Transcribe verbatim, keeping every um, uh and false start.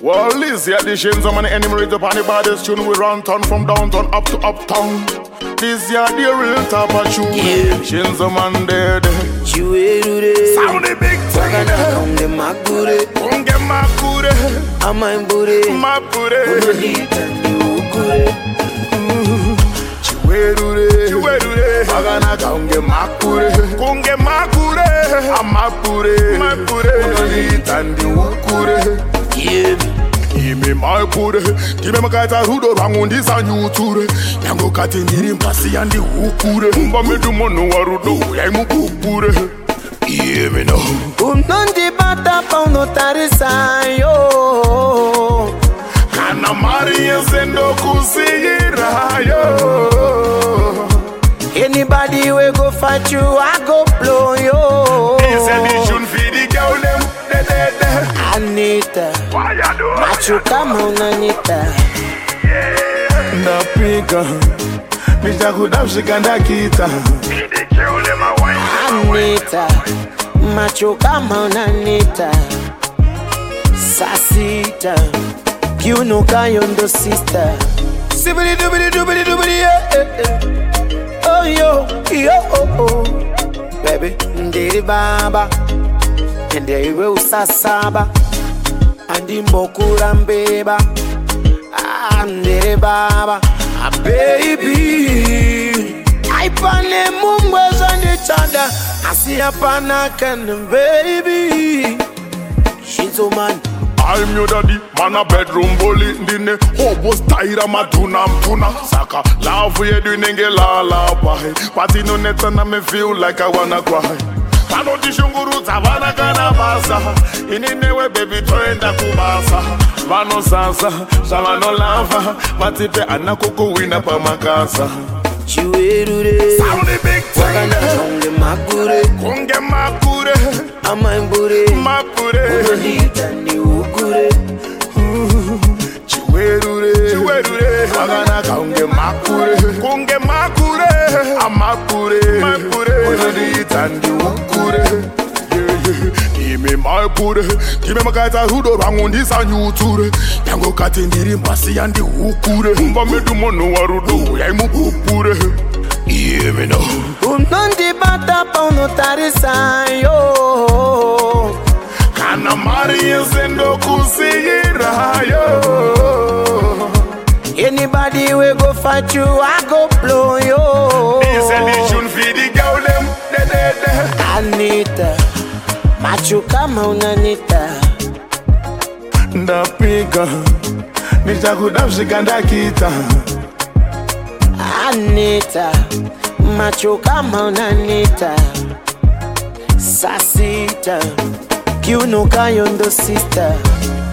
Well, Lizzie at the Shins of an enemy rate upon the baddest tune. We run town from downtown up to uptown. This year the real top of tune. Yeah. Shins of man dead. Chiwerude. Sound the big thing. Konge makure. Konge makure. Amaimbure. Mapure. Unodita ni ukure. Chiwerude. Chiwerude. Magana konge makure. Konge makure. Amapure. Mapure. Unodita ni ukure. Yeah. Ime maipure, kime makaita rudo rangundi sa nyuture. Yango kati ndiri mpasi yandi ukure. Mba medu mono warudo ya imu kupure. Iye me no. Unondi bata pa unotarisa yo. Kana mari yesendo kusigira yo. Anybody we go fight you, I go blow yo. He said he shouldn't feed the girl them. De, de, de. Anita, why you do machu kama unanita. Ndapika, misha kudamshika ndakita. Anita, machu kama unanita. Sasita, kiuno kayondo sister. Sibidi dubidi dubidi dubidi yeah. Oh yo, yo oh oh. Baby, ndiri baba. Ende iwe usasaba. Andi mbokura mbeba. Andere baba. Ah baby. Aipane mungweza ndi chanda. Asi hapana kende baby. She's a man. I'm your daddy, man a bedroom bully. Ndine hobo style matuna mtuna. Saka love ye do nenge la la pai. Party no net and me feel like I wanna cry. Pano tishunguru tavana kana basa. Ininewe baby toenda kubasa. Vano sasa, shavano lava. Matipe anakuku wina pa makasa. Chiwerude. Sound the big thing. Konge makure. Konge makure. Amaimbure. Mapure. Unodita ni ukure. Chiwerude. Chiwerude. Magana konge makure. Konge makure. Amapure. Mapure. Unodita ni ukure. Ime maipure, kime makaita rudo rangundi sa nyuture. Yango kati ndiri mpasi yandi ukure. Mba medu mono warudo ya imu kupure. Iye me no. Unondi bata pa unotarisa yo. Kana mari yesendo kusigira yo. Anybody we go fight you, I go blow yo. He said he shouldn't feed the girl them. De, de, de. Anita, machu kama unanita. Ndapika, misha kudamshika ndakita. Anita, machu kama unanita. Sasita, kiuno kayondo sister.